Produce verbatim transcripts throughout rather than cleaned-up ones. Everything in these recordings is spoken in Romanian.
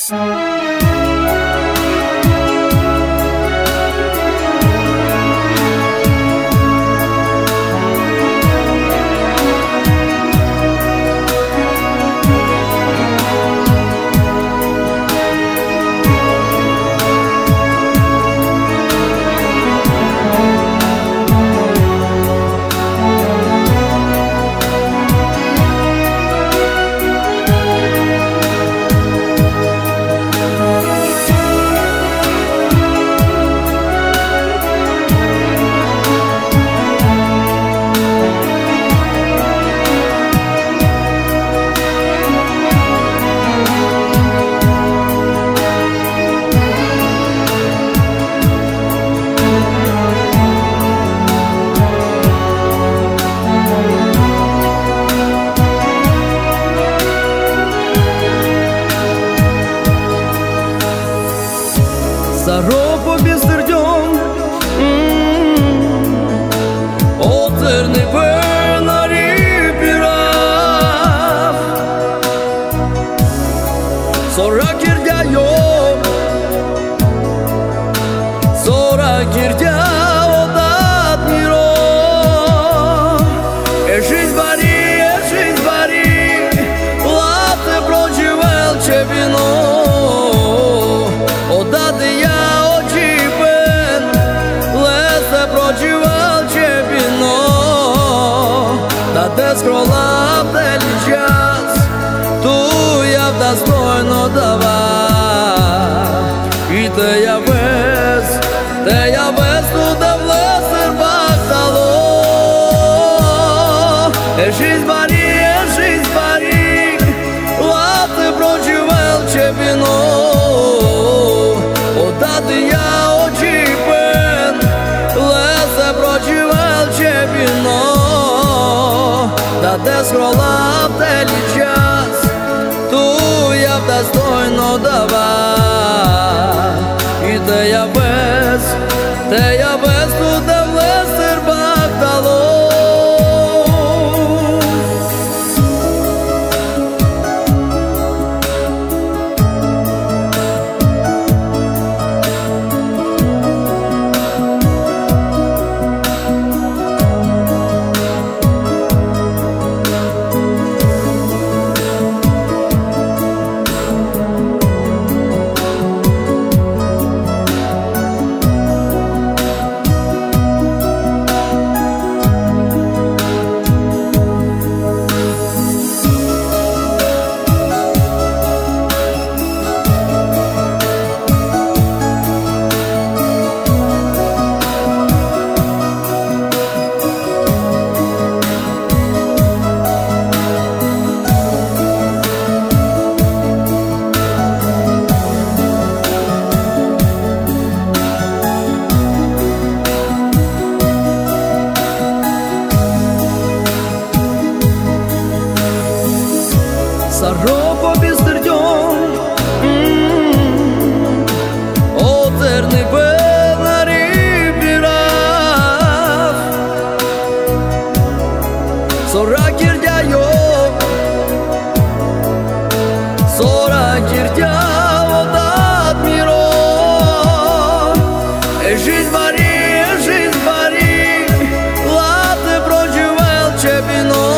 За робу бездердем Отерни пенари пирав Sonra girdia yok Sonra girdia odat miro E жизнь вари, e жизнь вари Лате проживел че вино Odat я Te scrollав дали час, ту я достойно давав. И те я вез, те я вез туда в лесер бахтало. Е жизнь бари, е жизнь бари, лате проживел че вино. Отдати я очі пен, лесе проживел че вино. Te scrollав дали час, ту я достойно давав. И те я вез, те я вез туда в лесер бахтало. За робу бездердем Отерни пенари пирав Sonra girdia yok Sonra girdia odat miro E жизнь вари, e жизнь вари Late prоживел че вино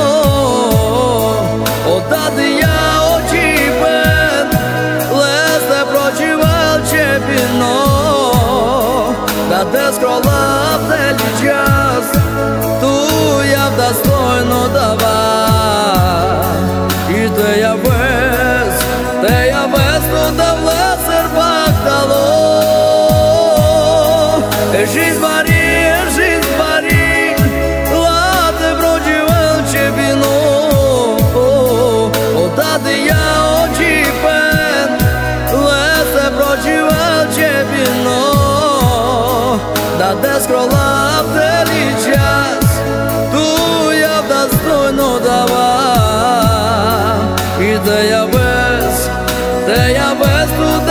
Отдати я очі пен Лесе проживел че вино Та те scrollав дали час Ту я достойно давав. И те я вез, те я вез туда в лесер бахтало. E жизнь вари, e жизнь вари Late prоживел че вино Отдати я очі пен Лесе проживел че вино Та те scrollав дали час Ту я достойно давав. И те я вез, те я вез туда